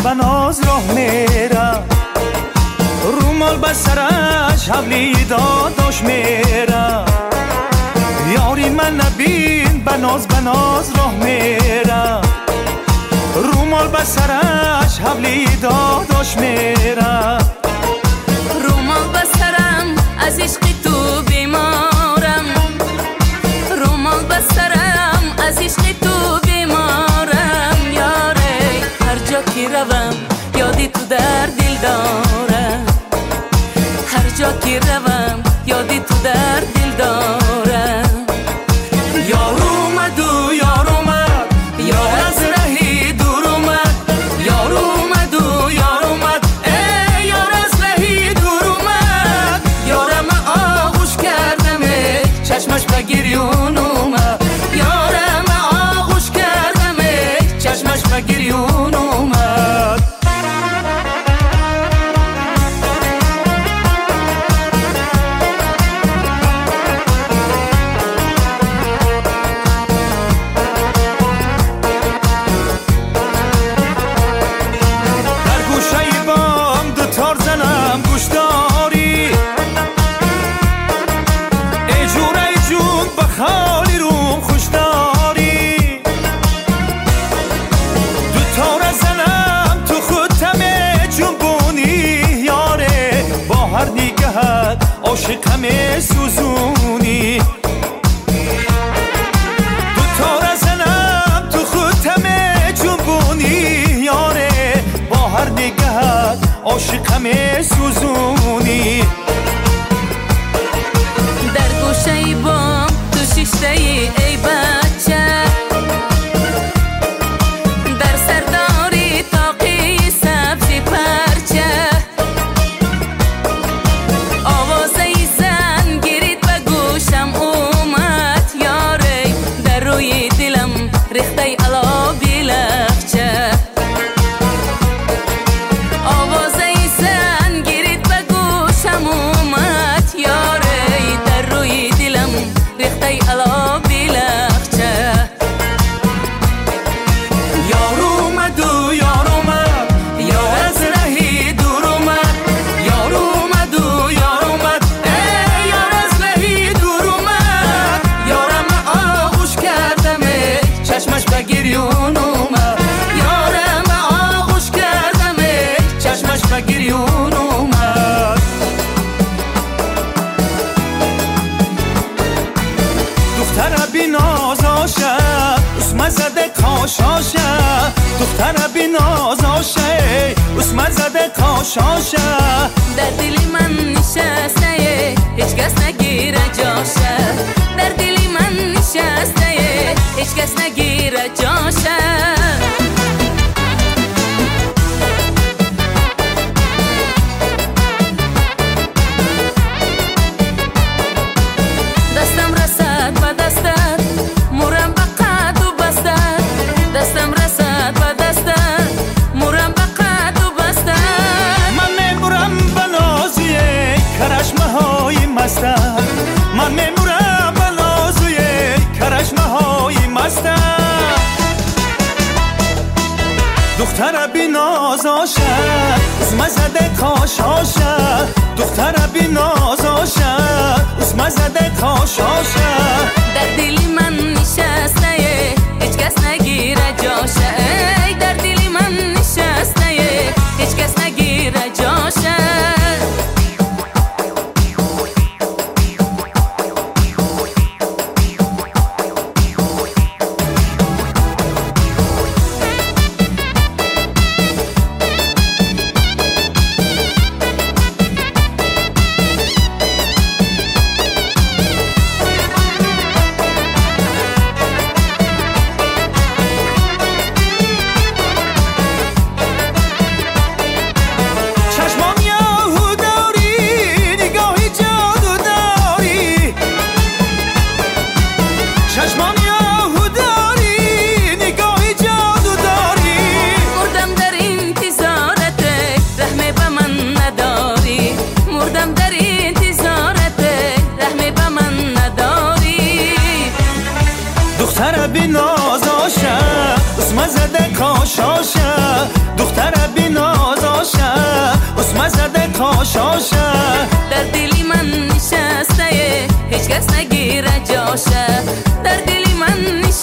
بناز راه میره، رومال به سرش حبلی داداش میره. یاری من نبین بناز راه میره، رومال به سرش حبلی داداش میره. رومال به سرم از عشق تو بیمارم، رومال به سرم از عشق تو بیمارم. یاره هر جا که روم یادی تو در دل دارم، هر جا که روم یادی تو در دل دارم. یار اومد و یار اومد، یار از رهی دور اومد. یار اومد و یار اومد، ای یار از رهی دور اومد. یارم آغوش کردم چشمش به گریون اومد. یارم آغوش کردم چشمش به گریون اومد. خالی روم خوش داری، دو تار زنم تو خودتم جنبونی. یاره با هر نگهت عاشقم سوزونی، دو تار زنم تو خودتم جنبونی. یاره با هر نگهت عاشقم سوزونی. در گوشه بام شیشته ای بچه، در سرداری تاقی سبزی پرچه. آوازه زن گیرید به گوشم اومد. یاره در روی دلم ریخته علابی لخچه. آوازه زن گیرید به گوشم اومد. یاره در روی دلم ریخته علابی لخچه. یار اومد و یار اومد، یار از رهی دور اومد. یار اومد و یار اومد، ای یار از رهی دور اومد. یارم آغوش کردم چشمش به گریون اومد. یارم آغوش کردم چشمش به گریون اومد. دختر بی نازاشه اسم زده کاشاشه، دختر بی نازاشه اسم زده کاشاشه. در دل من نشسته هیچ کس نگیره جاشه، در دل من نشسته هیچ کس نگیره جاشه. دستم رسد به دستت مورم به قد و بستت، دستم رسد به دستت مورم به قد و بستت. من میمورم به نازوی کرشمه های مستت، من میمورم به نازوی کرشمه های مستت. دختر بی نازاشه اسم زده کاشاشه، دختر بی نازاشه اسم زده کاشاشه. در دل من نشسته هیچ کس نگیره جاشه، در دل من نشسته هیچ کس نگیره جاشه. دختر بی نازاشه اسم زده کاشاشه، دختر بی خاشاشه در دلی من نشسته هیچ کس نگیره جاشه در دلی من